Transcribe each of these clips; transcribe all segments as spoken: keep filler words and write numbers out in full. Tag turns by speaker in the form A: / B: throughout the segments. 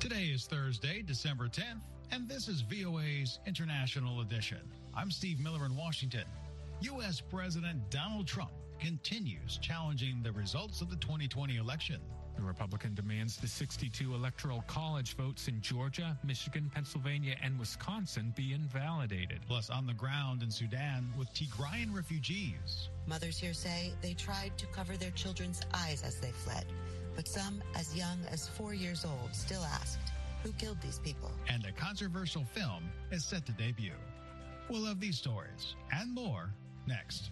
A: Today is Thursday, December tenth, and this is V O A's International Edition. I'm Steve Miller in Washington. U S. President Donald Trump continues challenging the results of the twenty twenty election.
B: The Republican demands the sixty-two electoral college votes in Georgia, Michigan, Pennsylvania, and Wisconsin be invalidated.
A: Plus, on the ground in Sudan with Tigrayan refugees.
C: Mothers here say they tried to cover their children's eyes as they fled, but some as young as four years old still asked, who killed these people?
A: And a controversial film is set to debut. We'll have these stories and more next.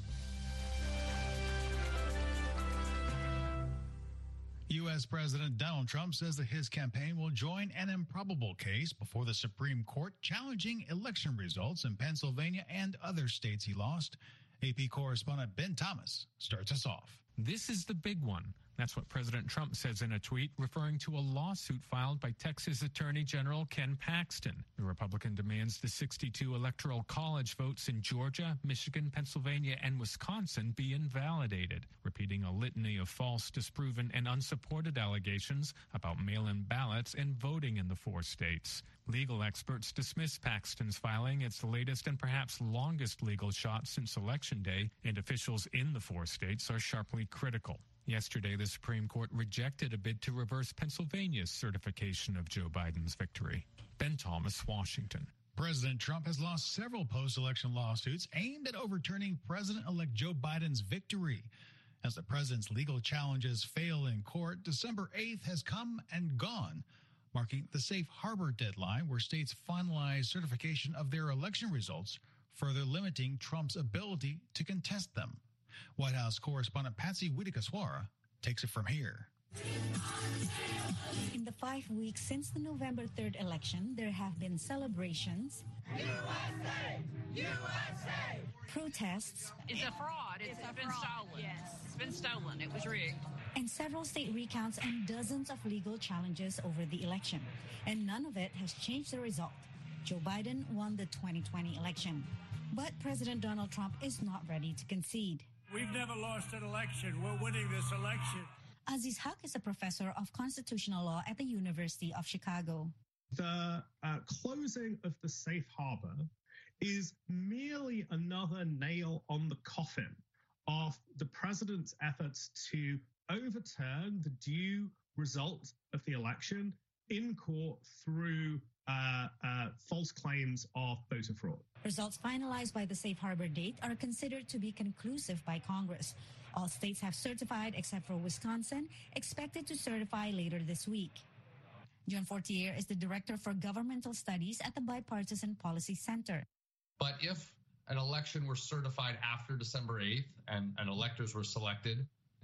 A: U S. President Donald Trump says that his campaign will join an improbable case before the Supreme Court challenging election results in Pennsylvania and other states he lost. A P correspondent Ben Thomas starts us off.
B: This is the big one. That's what President Trump says in a tweet, referring to a lawsuit filed by Texas Attorney General Ken Paxton. The Republican demands the sixty-two electoral college votes in Georgia, Michigan, Pennsylvania, and Wisconsin be invalidated, repeating a litany of false, disproven, and unsupported allegations about mail-in ballots and voting in the four states. Legal experts dismiss Paxton's filing, its latest and perhaps longest legal shot since Election Day, and officials in the four states are sharply critical. Yesterday, the Supreme Court rejected a bid to reverse Pennsylvania's certification of Joe Biden's victory. Ben Thomas, Washington.
A: President Trump has lost several post-election lawsuits aimed at overturning President-elect Joe Biden's victory. As the president's legal challenges fail in court, December eighth has come and gone, marking the safe harbor deadline where states finalize certification of their election results, further limiting Trump's ability to contest them. White House correspondent Patsy Widakuswara takes it from here.
D: In the five weeks since the November third election, there have been celebrations,
E: U S A! U S A!
D: protests,
F: It's a fraud. It's,
E: It's a
F: been
E: fraud.
F: stolen.
E: Yes.
F: It's been stolen. It was rigged.
D: and several state recounts and dozens of legal challenges over the election. And none of it has changed the result. Joe Biden won the twenty twenty election. But President Donald Trump is not ready to concede.
G: We've never lost an election. We're winning this election.
D: Aziz Haq is a professor of constitutional law at the University of Chicago.
H: The uh, closing of the safe harbor is merely another nail on the coffin of the president's efforts to overturn the due result of the election in court through uh, uh, false claims of voter fraud.
D: Results finalized by the safe harbor date are considered to be conclusive by Congress. All states have certified except for Wisconsin, expected to certify later this week. John Fortier is the Director for Governmental Studies at the Bipartisan Policy Center.
I: But if an election were certified after December eighth and, and electors were selected,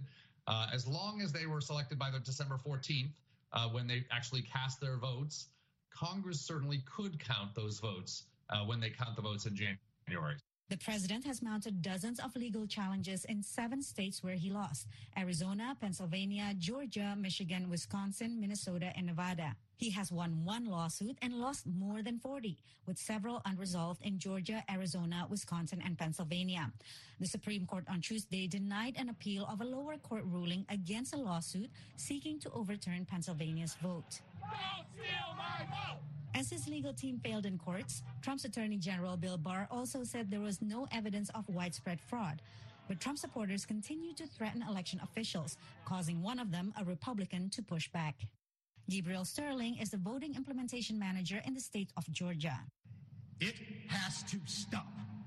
I: uh, as long as they were selected by the December fourteenth, uh, when they actually cast their votes, Congress certainly could count those votes uh, when they count the votes in January.
D: The president has mounted dozens of legal challenges in seven states where he lost: Arizona, Pennsylvania, Georgia, Michigan, Wisconsin, Minnesota, and Nevada. He has won one lawsuit and lost more than forty, with several unresolved in Georgia, Arizona, Wisconsin, and Pennsylvania. The Supreme Court on Tuesday denied an appeal of a lower court ruling against a lawsuit seeking to overturn Pennsylvania's vote.
E: Don't steal my vote!
D: As his legal team failed in courts, Trump's Attorney General Bill Barr also said there was no evidence of widespread fraud. But Trump supporters continue to threaten election officials, causing one of them, a Republican, to push back. Gabriel Sterling is the voting implementation manager in the state of Georgia.
J: It has to stop.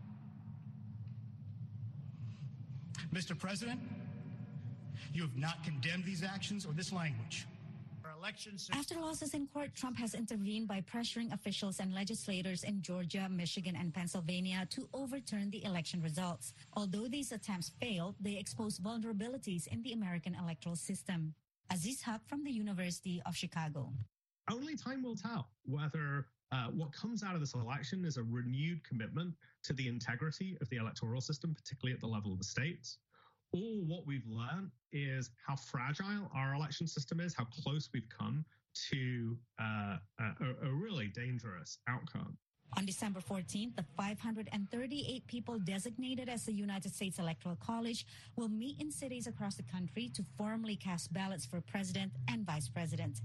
J: Mister President, you have not condemned these actions or this language.
D: After losses in court, Trump has intervened by pressuring officials and legislators in Georgia, Michigan, and Pennsylvania to overturn the election results. Although these attempts failed, they exposed vulnerabilities in the American electoral system. Aziz Haq from the University of Chicago.
H: Only time will tell whether uh, what comes out of this election is a renewed commitment to the integrity of the electoral system, particularly at the level of the states, or what we've learned is how fragile our election system is, how close we've come to uh, a, a really dangerous outcome.
D: On December fourteenth, the five hundred thirty-eight people designated as the United States Electoral College will meet in cities across the country to formally cast ballots for president and vice president.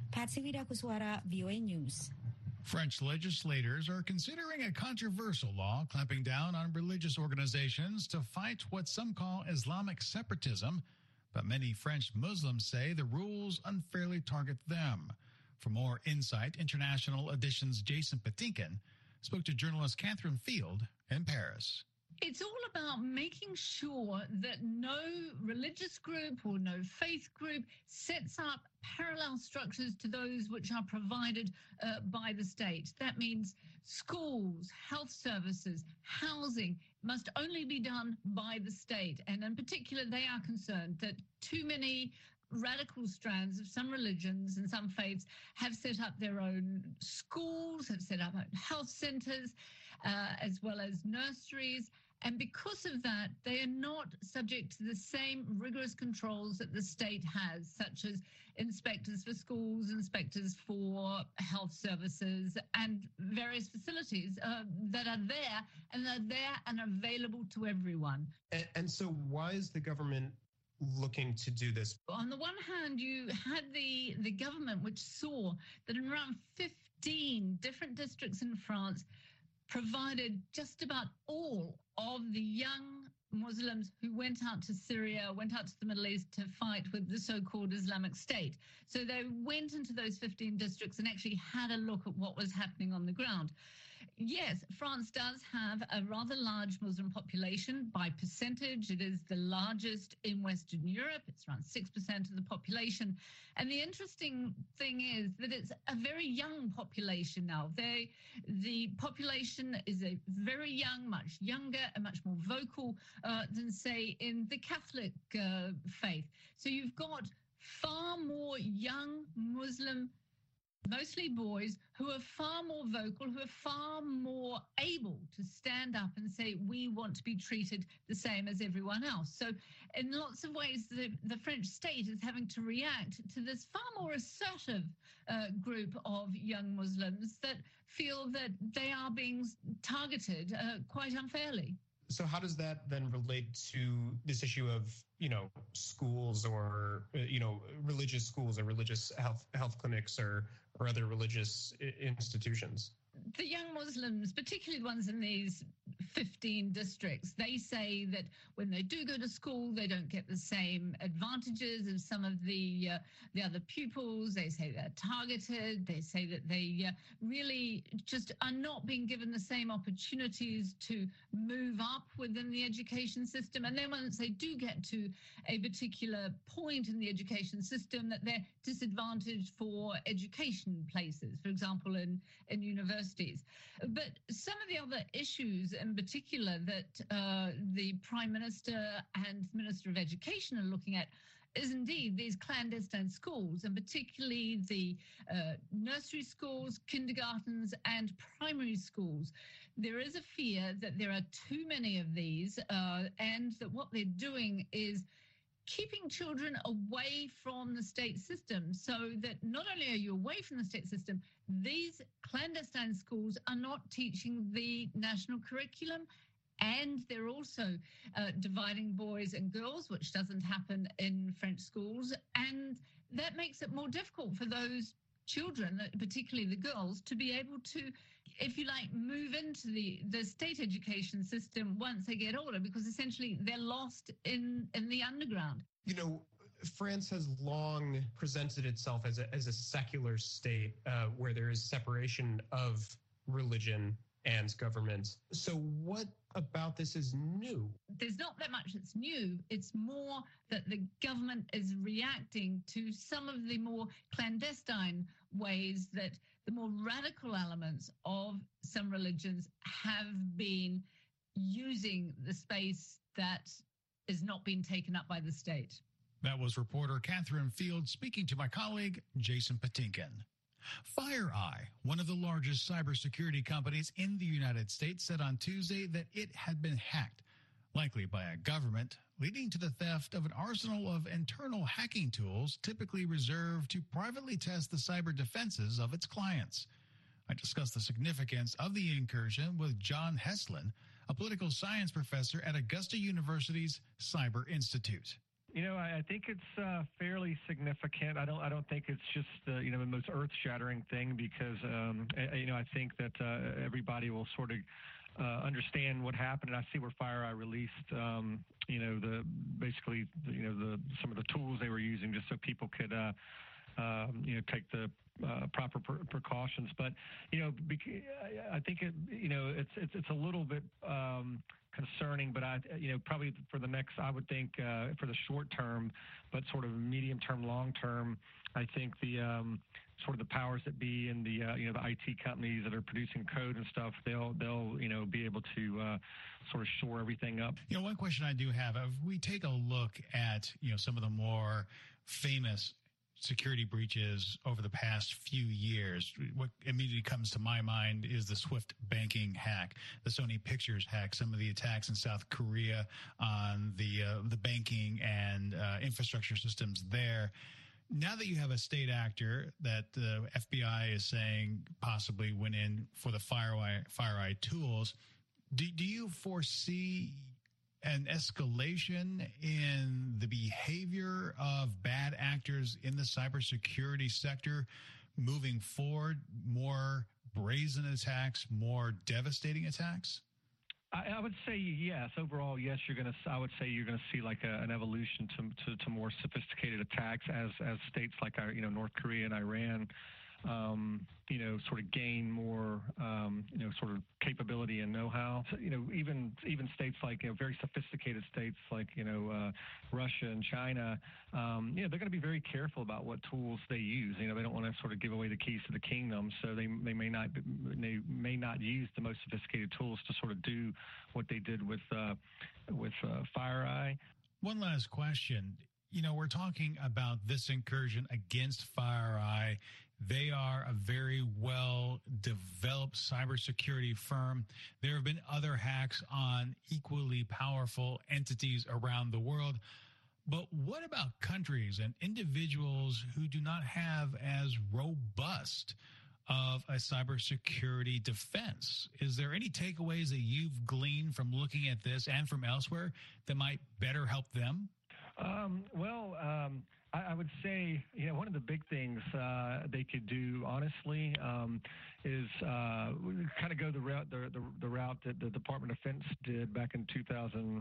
D: Patsy Vidakuswara, V O A News.
A: French legislators are considering a controversial law clamping down on religious organizations to fight what some call Islamic separatism. But many French Muslims say the rules unfairly target them. For more insight, International Edition's Jason Patinkin spoke to journalist Catherine Field in Paris.
K: It's all about making sure that no religious group or no faith group sets up parallel structures to those which are provided uh, by the state. That means schools, health services, housing must only be done by the state. And in particular, they are concerned that too many radical strands of some religions and some faiths have set up their own schools, have set up health centers, uh, as well as nurseries. And because of that, they are not subject to the same rigorous controls that the state has, such as inspectors for schools, inspectors for health services, and various facilities uh, that are there and are there and available to everyone.
L: And, and so why is the government looking to do this?
K: On the one hand, you had the, the government which saw that in around fifteen different districts in France provided just about all of the young Muslims who went out to Syria, went out to the Middle East to fight with the so-called Islamic State. So they went into those fifteen districts and actually had a look at what was happening on the ground. Yes, France does have a rather large Muslim population. By percentage, it is the largest in Western Europe. It's around six percent of the population. And the interesting thing is that it's a very young population now. They, the population is a very young, much younger and much more vocal uh, than, say, in the Catholic uh, faith. So you've got far more young Muslim, mostly boys, who are far more vocal, who are far more able to stand up and say, we want to be treated the same as everyone else. So in lots of ways, the, the French state is having to react to this far more assertive uh, group of young Muslims that feel that they are being targeted uh, quite unfairly.
L: So how does that then relate to this issue of, you know, schools or, you know, religious schools or religious health health clinics or, or other religious institutions?
K: The young Muslims, particularly the ones in these fifteen districts, they say that when they do go to school, they don't get the same advantages as some of the uh, the other pupils. They say they're targeted. They say that they uh, really just are not being given the same opportunities to move up within the education system. And then once they do get to a particular point in the education system, that they're disadvantaged for education places, for example, in, in universities. But some of the other issues in particular that uh, the Prime Minister and Minister of Education are looking at is indeed these clandestine schools, and particularly the uh, nursery schools, kindergartens, and primary schools. There is a fear that there are too many of these, uh, and that what they're doing is keeping children away from the state system, so that not only are you away from the state system, these clandestine schools are not teaching the national curriculum, and they're also uh, dividing boys and girls, which doesn't happen in French schools, and that makes it more difficult for those children, particularly the girls, to be able to, if you like, move into the, the state education system once they get older, because essentially they're lost in, in the underground.
L: You know, France has long presented itself as a, as a secular state uh, where there is separation of religion and government. So what about this is new?
K: There's not that much that's new. It's more that the government is reacting to some of the more clandestine ways that the more radical elements of some religions have been using the space that is not being taken up by the state.
A: That was reporter Catherine Field speaking to my colleague Jason Patinkin. FireEye, one of the largest cybersecurity companies in the United States, said on Tuesday that it had been hacked, likely by a government, leading to the theft of an arsenal of internal hacking tools typically reserved to privately test the cyber defenses of its clients. I discussed the significance of the incursion with John Heslin, a political science professor at Augusta University's Cyber Institute.
M: You know, I, I think it's uh, fairly significant. I don't. I don't think it's just uh, you know the most earth-shattering thing because um, I, you know I think that uh, everybody will sort of uh, understand what happened. And I see where FireEye released um, you know the basically you know the some of the tools they were using just so people could uh, um, you know take the Uh, proper pr- precautions, but you know, bec- I think it, you know, it's it's it's a little bit um, concerning. But I, you know, probably for the next, I would think uh, for the short term, but sort of medium term, long term, I think the um, sort of the powers that be and the uh, you know the I T companies that are producing code and stuff, they'll they'll you know be able to uh, sort of shore everything up.
A: You know, one question I do have: if we take a look at you know some of the more famous security breaches over the past few years, what immediately comes to my mind is the Swift banking hack, the Sony Pictures hack, some of the attacks in South Korea on the uh, the banking and uh, infrastructure systems there. Now that you have a state actor that the F B I is saying possibly went in for the FireEye, FireEye tools, do, do you foresee an escalation in the behavior of bad actors in the cybersecurity sector moving forward, more brazen attacks, more devastating attacks?
M: I, I would say yes. Overall, yes. You're going to. I would say you're going to see like a, an evolution to, to to more sophisticated attacks as as states like our, you know North Korea and Iran, um, you know, sort of gain more, um, you know, sort of capability and know-how. So, you know, even even states like, you know, very sophisticated states like, you know, uh, Russia and China, um, you know, they're going to be very careful about what tools they use. You know, they don't want to sort of give away the keys to the kingdom, so they they may not they may not use the most sophisticated tools to sort of do what they did with uh, with uh, FireEye.
A: One last question. You know, we're talking about this incursion against FireEye. They are a very well-developed cybersecurity firm. There have been other hacks on equally powerful entities around the world. But what about countries and individuals who do not have as robust of a cybersecurity defense? Is there any takeaways that you've gleaned from looking at this and from elsewhere that might better help them?
M: Um, well, um, I, I would say, you know, one of the big things uh, they could do, honestly, um, is uh, kind of go the route the, the, the route that the Department of Defense did back in two thousand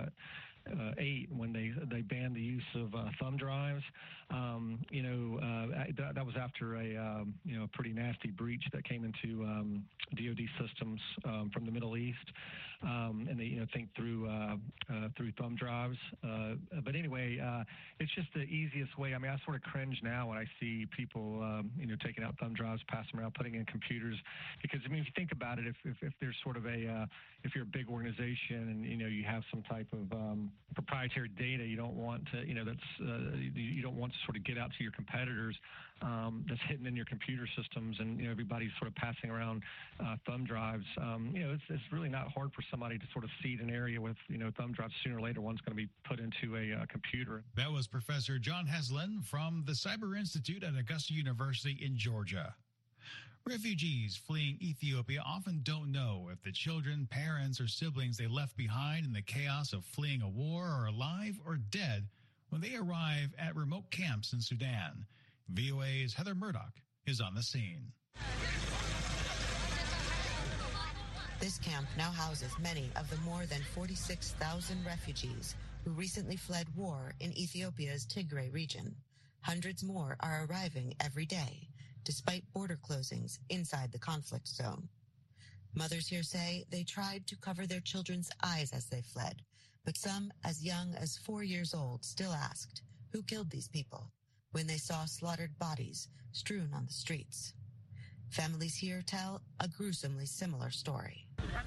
M: eight when they they banned the use of uh, thumb drives. Um, you know, uh, that, that was after a um, you know a pretty nasty breach that came into um, D O D systems um, from the Middle East, um, and they you know think through uh, uh, through thumb drives. Uh, but anyway, uh, it's just the easiest way. I mean, I sort of cringe now when I see people um, you know taking out thumb drives, passing them around, putting in computers, because I mean, if you think about it, if if, if there's sort of a uh, if you're a big organization and you know you have some type of um, proprietary data, you don't want to, you know, that's uh, you don't want to sort of get out to your competitors. Um, that's hidden in your computer systems, and you know everybody's sort of passing around uh, thumb drives. Um, you know, it's, it's really not hard for somebody to sort of seed an area with you know thumb drives. Sooner or later, one's going to be put into a uh, computer.
A: That was Professor John Heslin from the Cyber Institute at Augusta University in Georgia. Refugees fleeing Ethiopia often don't know if the children, parents, or siblings they left behind in the chaos of fleeing a war are alive or dead when they arrive at remote camps in Sudan. V O A's Heather Murdoch is on the scene.
C: This camp now houses many of the more than forty-six thousand refugees who recently fled war in Ethiopia's Tigray region. Hundreds more are arriving every day, despite border closings inside the conflict zone. Mothers here say they tried to cover their children's eyes as they fled, but some as young as four years old still asked who killed these people when they saw slaughtered bodies strewn on the streets. Families here tell a gruesomely similar story.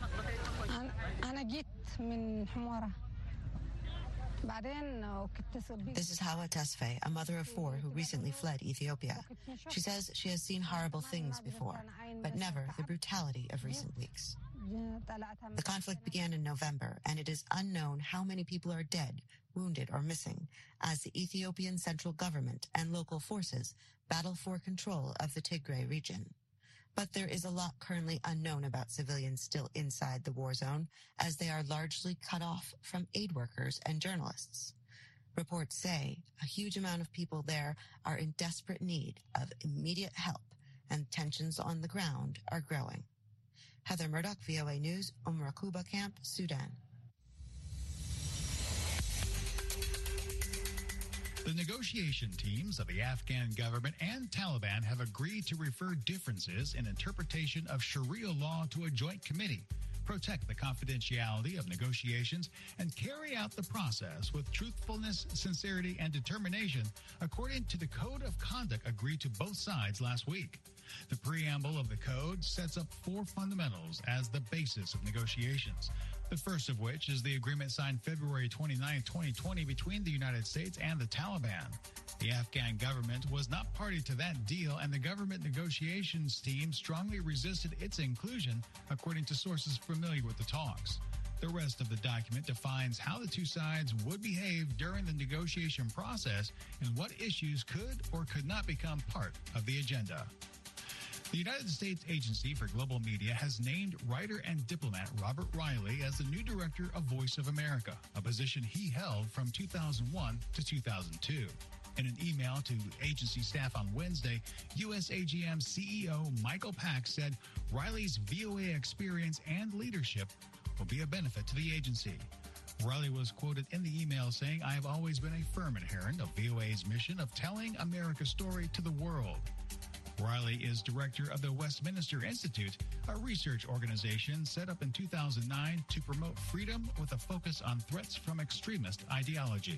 C: This is Hawa Tesfaye, a mother of four who recently fled Ethiopia. She says she has seen horrible things before, but never the brutality of recent weeks. The conflict began in November, and it is unknown how many people are dead, wounded, or missing, as the Ethiopian central government and local forces battle for control of the Tigray region. But there is a lot currently unknown about civilians still inside the war zone, as they are largely cut off from aid workers and journalists. Reports say a huge amount of people there are in desperate need of immediate help, and tensions on the ground are growing. Heather Murdoch, V O A News, Umm Raquba Camp, Sudan.
A: The negotiation teams of the Afghan government and Taliban have agreed to refer differences in interpretation of Sharia law to a joint committee, protect the confidentiality of negotiations, and carry out the process with truthfulness, sincerity, and determination, according to the Code of Conduct agreed to both sides last week. The preamble of the code sets up four fundamentals as the basis of negotiations. The first of which is the agreement signed February twenty-ninth, twenty twenty between the United States and the Taliban. The Afghan government was not party to that deal, and the government negotiations team strongly resisted its inclusion, according to sources familiar with the talks. The rest of the document defines how the two sides would behave during the negotiation process and what issues could or could not become part of the agenda. The United States Agency for Global Media has named writer and diplomat Robert Riley as the new director of Voice of America, a position he held from two thousand one to two thousand two. In an email to agency staff on Wednesday, U S A G M C E O Michael Pack said Riley's V O A experience and leadership will be a benefit to the agency. Riley was quoted in the email saying, "I have always been a firm adherent of V O A's mission of telling America's story to the world." Riley is director of the Westminster Institute, a research organization set up in two thousand nine to promote freedom with a focus on threats from extremist ideology.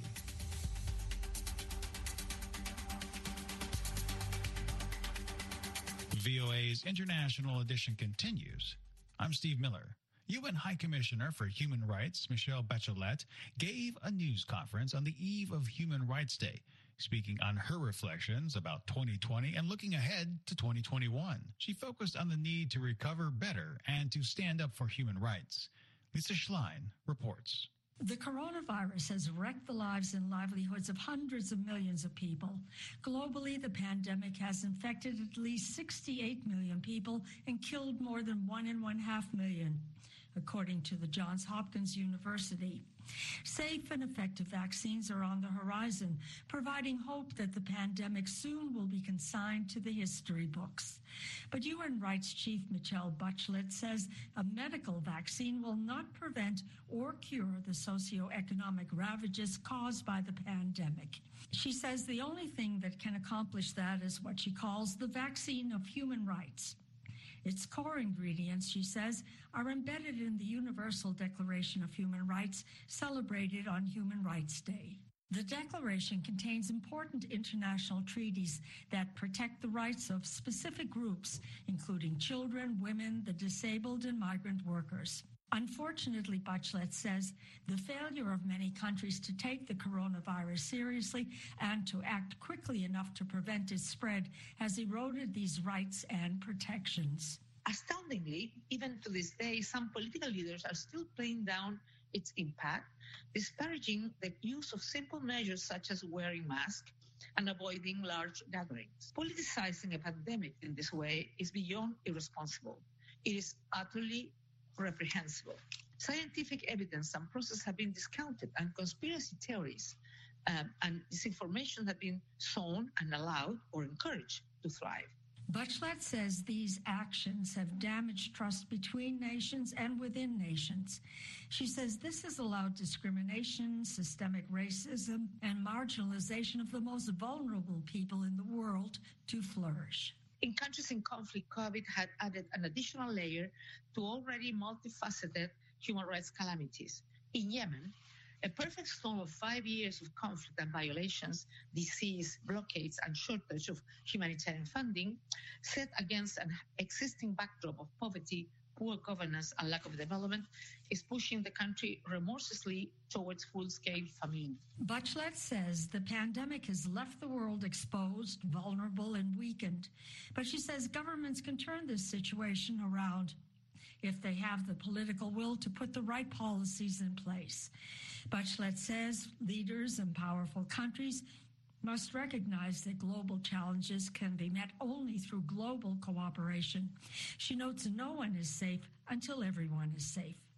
A: V O A's International Edition continues. I'm Steve Miller. U N High Commissioner for Human Rights, Michelle Bachelet, gave a news conference on the eve of Human Rights Day, speaking on her reflections about twenty twenty and looking ahead to twenty twenty-one. She focused on the need to recover better and to stand up for human rights. Lisa Schlein reports.
N: The coronavirus has wrecked the lives and livelihoods of hundreds of millions of people. Globally, the pandemic has infected at least sixty-eight million people and killed more than one and one half million, according to the Johns Hopkins University. Safe and effective vaccines are on the horizon, providing hope that the pandemic soon will be consigned to the history books. But Human Rights Chief Michelle Bachelet says a medical vaccine will not prevent or cure the socioeconomic ravages caused by the pandemic. She says the only thing that can accomplish that is what she calls the vaccine of human rights. Its core ingredients, she says, are embedded in the Universal Declaration of Human Rights, celebrated on Human Rights Day. The Declaration contains important international treaties that protect the rights of specific groups, including children, women, the disabled, and migrant workers. Unfortunately, Bachelet says, the failure of many countries to take the coronavirus seriously and to act quickly enough to prevent its spread has eroded these rights and protections.
O: Astoundingly, even to this day, some political leaders are still playing down its impact, disparaging the use of simple measures such as wearing masks and avoiding large gatherings. Politicizing a pandemic in this way is beyond irresponsible. It is utterly reprehensible. Scientific evidence and process have been discounted, and conspiracy theories um, and disinformation have been sown and allowed or encouraged to thrive.
N: Bachelet says these actions have damaged trust between nations and within nations. She says this has allowed discrimination, systemic racism, and marginalization of the most vulnerable people in the world to flourish.
O: In countries in conflict, COVID had added an additional layer to already multifaceted human rights calamities. In Yemen, a perfect storm of five years of conflict and violations, disease, blockades, and shortage of humanitarian funding, set against an existing backdrop of poverty, poor governance, and lack of development, is pushing the country remorselessly towards full-scale famine.
N: Bachelet says the pandemic has left the world exposed, vulnerable, and weakened. But she says governments can turn this situation around if they have the political will to put the right policies in place. Bachelet says leaders in powerful countries must recognize that global challenges can be met only through global cooperation. She notes no one is safe until everyone is safe.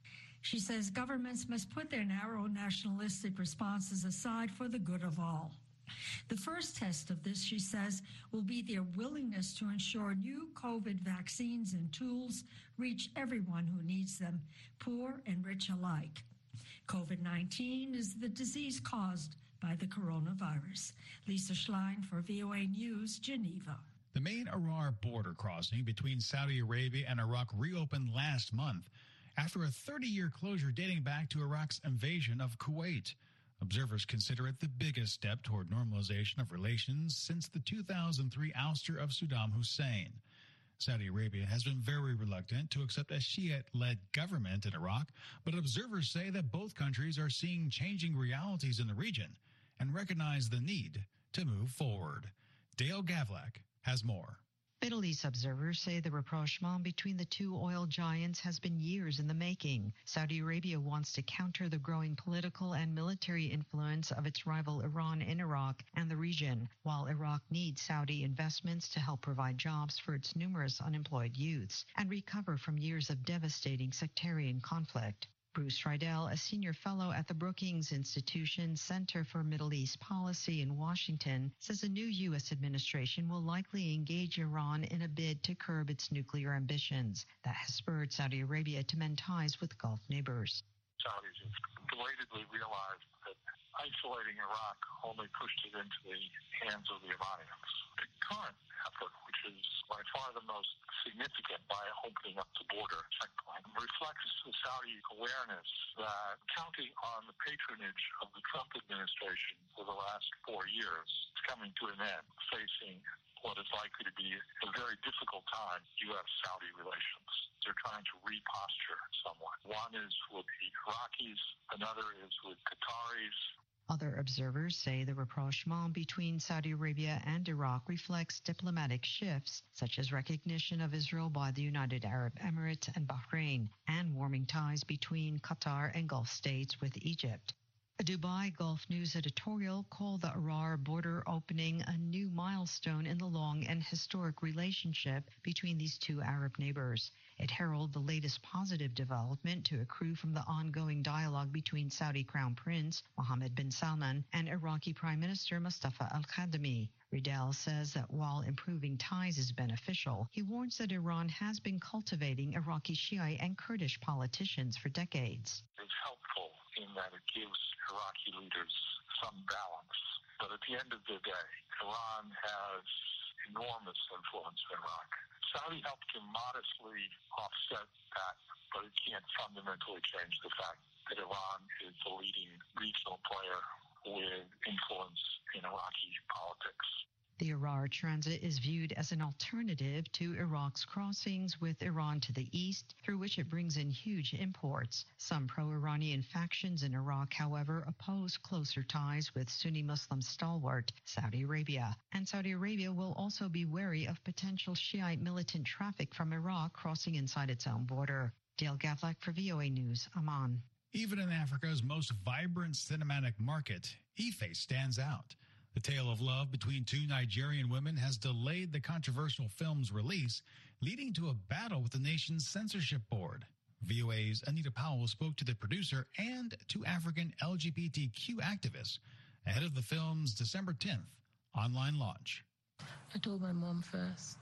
N: She says governments must put their narrow nationalistic responses aside for the good of all. The first test of this, she says, will be their willingness to ensure new COVID vaccines and tools reach everyone who needs them, poor and rich alike. COVID nineteen is the disease caused by the coronavirus. Lisa Schlein for V O A News, Geneva.
A: The main Arar border crossing between Saudi Arabia and Iraq reopened last month after a thirty-year closure dating back to Iraq's invasion of Kuwait. Observers consider it the biggest step toward normalization of relations since the two thousand three ouster of Saddam Hussein. Saudi Arabia has been very reluctant to accept a Shiite-led government in Iraq, but observers say that both countries are seeing changing realities in the region and recognize the need to move forward. Dale Gavlak has more.
P: Middle East observers say the rapprochement between the two oil giants has been years in the making. Saudi Arabia wants to counter the growing political and military influence of its rival Iran in Iraq and the region, while Iraq needs Saudi investments to help provide jobs for its numerous unemployed youths and recover from years of devastating sectarian conflict. Bruce Riedel, a senior fellow at the Brookings Institution Center for Middle East Policy in Washington, says a new U S administration will likely engage Iran in a bid to curb its nuclear ambitions. That has spurred Saudi Arabia to mend ties with Gulf neighbors.
Q: Saudis have belatedly realized that isolating Iraq only pushed it into the hands of the Iranians. The current effort, which is by far the most significant by opening up the border checkpoint, reflects the Saudi awareness that counting on the patronage of the Trump administration for the last four years is coming to an end, facing what is likely to be a very difficult time in U S Saudi relations. They're trying to reposture somewhat. One is with the Iraqis, another is with Qataris.
P: Other observers say the rapprochement between Saudi Arabia and Iraq reflects diplomatic shifts, such as recognition of Israel by the United Arab Emirates and Bahrain, and warming ties between Qatar and Gulf states with Egypt. A Dubai Gulf News editorial called the Arar border opening a new milestone in the long and historic relationship between these two Arab neighbors. It heralded the latest positive development to accrue from the ongoing dialogue between Saudi Crown Prince Mohammed bin Salman and Iraqi Prime Minister Mustafa al-Kadhimi. Riedel says that while improving ties is beneficial, he warns that Iran has been cultivating Iraqi Shiite and Kurdish politicians for decades.
Q: It's helpful in that it gives Iraqi leaders some balance. But at the end of the day, Iran has enormous influence in Iraq. Saudi helped to modestly offset that, but it can't fundamentally change the fact that Iran is the leading regional player with influence in Iraqi politics.
P: The Arar Transit is viewed as an alternative to Iraq's crossings with Iran to the east, through which it brings in huge imports. Some pro-Iranian factions in Iraq, however, oppose closer ties with Sunni Muslim stalwart Saudi Arabia. And Saudi Arabia will also be wary of potential Shiite militant traffic from Iraq crossing inside its own border. Dale Gavlak for V O A News, Amman.
A: Even in Africa's most vibrant cinematic market, Ife stands out. The tale of love between two Nigerian women has delayed the controversial film's release, leading to a battle with the nation's censorship board. V O A's Anita Powell spoke to the producer and two African L G B T Q activists ahead of the film's December tenth online launch.
R: I told my mom first.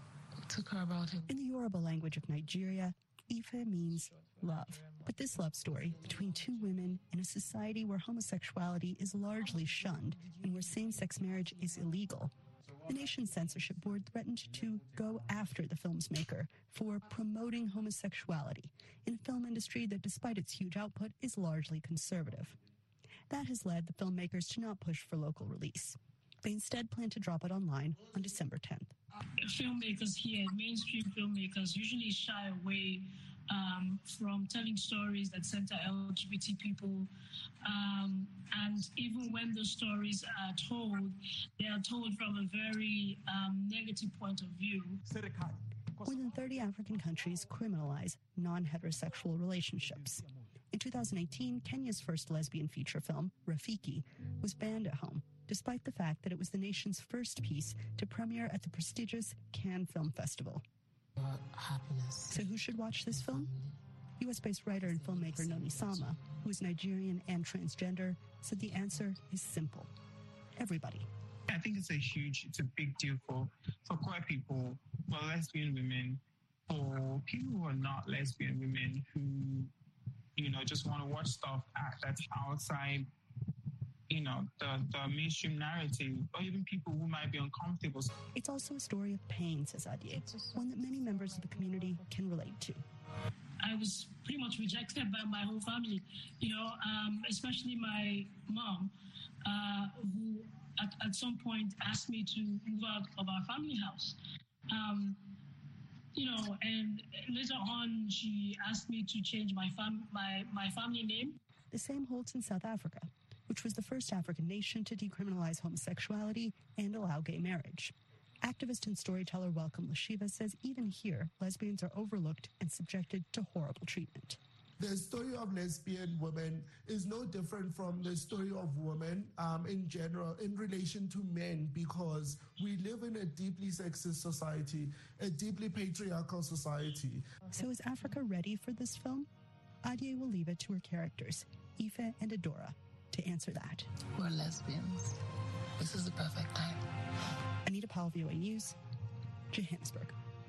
R: I took her about it.
S: In the Yoruba language of Nigeria, Ife means love. But this love story between two women in a society where homosexuality is largely shunned and where same-sex marriage is illegal, the nation's censorship board threatened to go after the film's maker for promoting homosexuality in a film industry that, despite its huge output, is largely conservative. That has led the filmmakers to not push for local release. They instead plan to drop it online on December tenth.
T: Filmmakers here, mainstream filmmakers, usually shy away um, from telling stories that center L G B T people. Um, and even when those stories are told, they are told from a very um, negative point of view.
S: More than thirty African countries criminalize non-heterosexual relationships. In two thousand eighteen, Kenya's first lesbian feature film, Rafiki, was banned at home, despite the fact that it was the nation's first piece to premiere at the prestigious Cannes Film Festival.
R: Uh, happiness.
S: So who should watch this film? U S-based writer and filmmaker Noni Sama, who is Nigerian and transgender, said the answer is simple. Everybody.
U: I think it's a huge, it's a big deal for, for queer people, for lesbian women, for people who are not lesbian women who, you know, just want to watch stuff that's outside, you know, the, the mainstream narrative, or even people who might be uncomfortable.
S: It's also a story of pain, says Adie, one that many members of the community can relate to.
T: I was pretty much rejected by my whole family, you know, um, especially my mom, uh, who at, at some point asked me to move out of our family house. Um, you know, and later on, she asked me to change my, fam- my, my family name.
S: The same holds in South Africa, which was the first African nation to decriminalize homosexuality and allow gay marriage. Activist and storyteller Welcome Lashiva says even here, lesbians are overlooked and subjected to horrible treatment.
V: The story of lesbian women is no different from the story of women um, in general in relation to men, because we live in a deeply sexist society, a deeply patriarchal society.
S: So is Africa ready for this film? Adie will leave it to her characters, Ife and Adora, to answer that.
R: We're lesbians. This is the perfect time.
S: Anita Powell, V O A News, Johannesburg.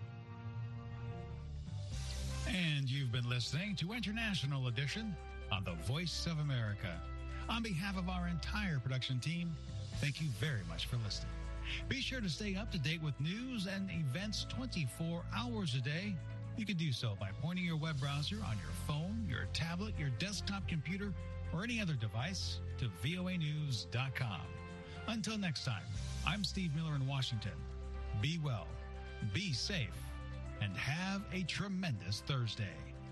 A: And you've been listening to International Edition on the Voice of America. On behalf of our entire production team, thank you very much for listening. Be sure to stay up to date with news and events twenty-four hours a day. You can do so by pointing your web browser on your phone, your tablet, your desktop computer, or any other device to V O A news dot com. Until next time, I'm Steve Miller in Washington. Be well, be safe, and have a tremendous Thursday.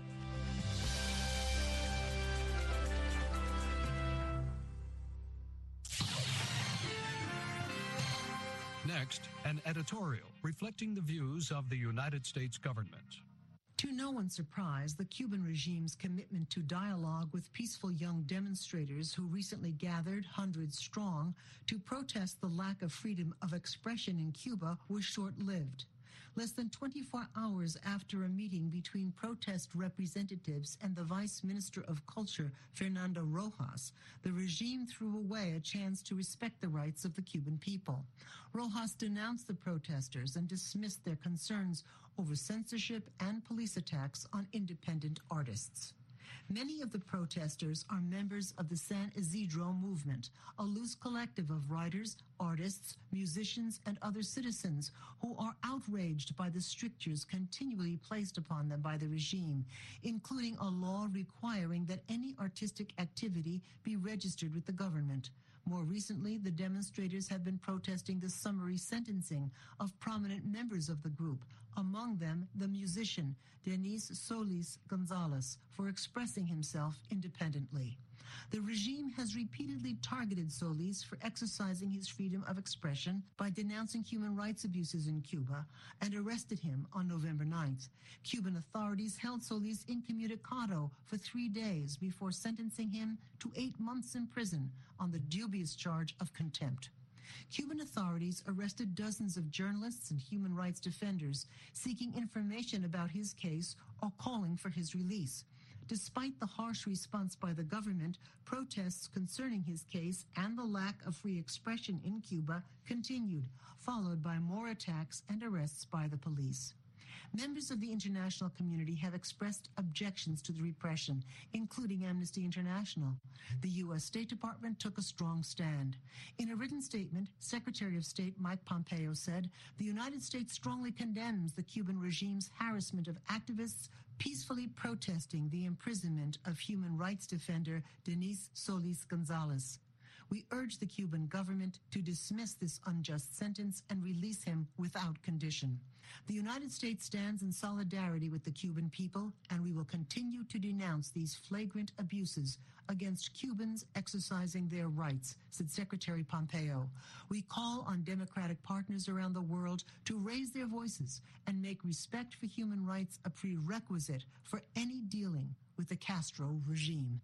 W: Next, an editorial reflecting the views of the United States government.
X: To no one's surprise, the Cuban regime's commitment to dialogue with peaceful young demonstrators who recently gathered, hundreds strong, to protest the lack of freedom of expression in Cuba was short-lived. Less than twenty-four hours after a meeting between protest representatives and the Vice Minister of Culture, Fernando Rojas, the regime threw away a chance to respect the rights of the Cuban people. Rojas denounced the protesters and dismissed their concerns over censorship and police attacks on independent artists. Many of the protesters are members of the San Isidro movement, a loose collective of writers, artists, musicians, and other citizens who are outraged by the strictures continually placed upon them by the regime, including a law requiring that any artistic activity be registered with the government. More recently, the demonstrators have been protesting the summary sentencing of prominent members of the group, among them the musician Denis Solis Gonzalez, for expressing himself independently. The regime has repeatedly targeted Solis for exercising his freedom of expression by denouncing human rights abuses in Cuba and arrested him on November ninth. Cuban authorities held Solis incommunicado for three days before sentencing him to eight months in prison on the dubious charge of contempt. Cuban authorities arrested dozens of journalists and human rights defenders seeking information about his case or calling for his release. Despite the harsh response by the government, protests concerning his case and the lack of free expression in Cuba continued, followed by more attacks and arrests by the police. Members of the international community have expressed objections to the repression, including Amnesty International. The U S State Department took a strong stand. In a written statement, Secretary of State Mike Pompeo said, "The United States strongly condemns the Cuban regime's harassment of activists peacefully protesting the imprisonment of human rights defender Denis Solis Gonzalez. We urge the Cuban government to dismiss this unjust sentence and release him without condition. The United States stands in solidarity with the Cuban people, and we will continue to denounce these flagrant abuses against Cubans exercising their rights," said Secretary Pompeo. "We call on democratic partners around the world to raise their voices and make respect for human rights a prerequisite for any dealing with the Castro regime."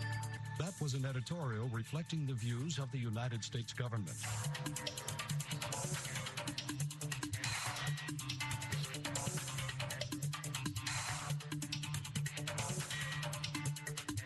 W: That was an editorial reflecting the views of the United States government.